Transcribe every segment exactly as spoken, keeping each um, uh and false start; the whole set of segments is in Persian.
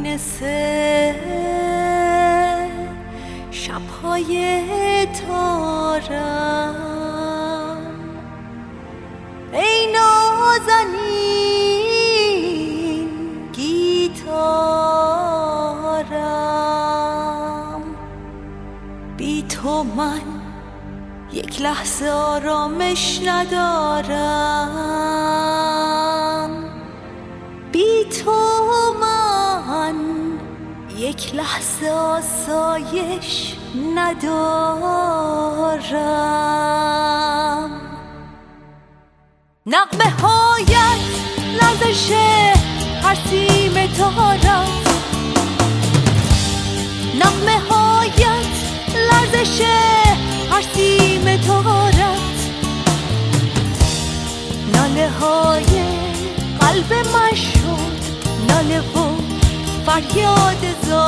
میمونسه شبهای تارم، ای نازنین گیتارم. بی تو من یک لحظه آرامش ندارم، بی تو من یک لحظه آسایش ندارم. نغمه هایت لرزش هر سیم تارم، نغمه هایت لرزش هر سیم تارت، ناله های قلب من شد ناله و فریاد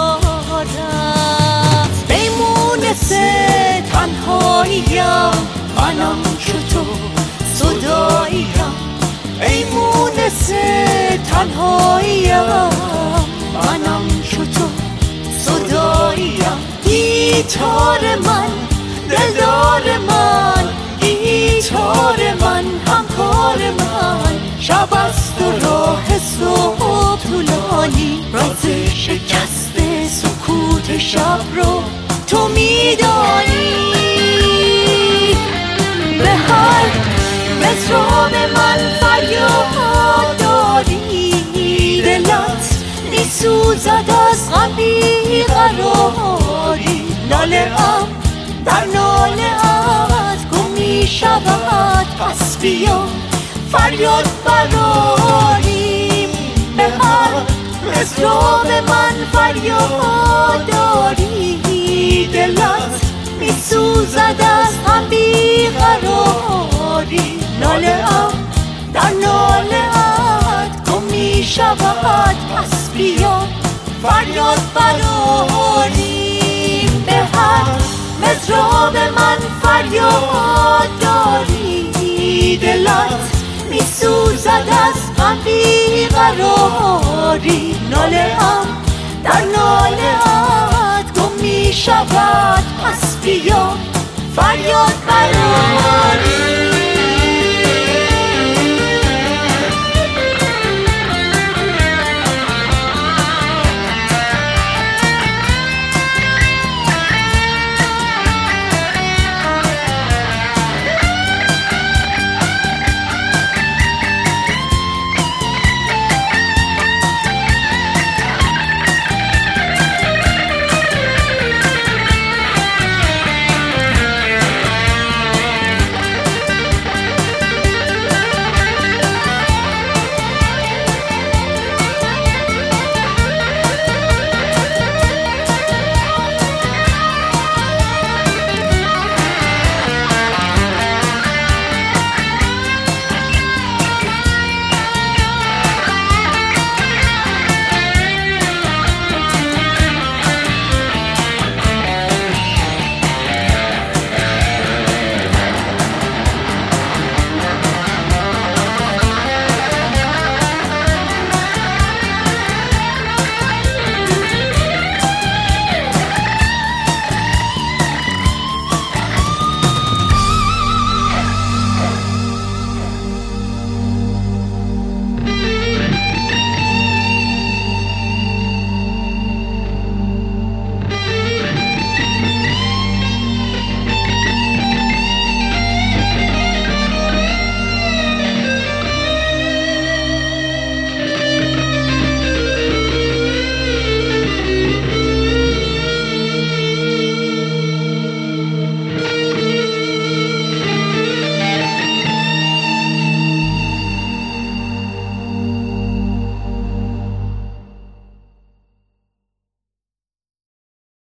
زارت. میمونسه تنهاییم منم چو تو صداییم، میمونسه تنهاییم منم چو تو صداییم. گیتار من دلدار من، گیتار من همکار من، شب است و راه صبح طولانی، راز شکست سکوت شب رو تو میدانی. به هر مصرع من فریاد داری، دلت میسوزد از غم بیقراری. ناله ام در ناله ات گم میشود، پس بیا فریاد براریم. به هر مصرع من فریاد داری، دلت میسوزد از غم بیقراری. ناله ام در ناله ات گم میشود، پس بیا فریاد براریم. به هر مصرع من فریاد داری، دلت میسوزد از غم بیقراری. ناله ام در ناله ات گم میشود، پس بیا فریاد براریم.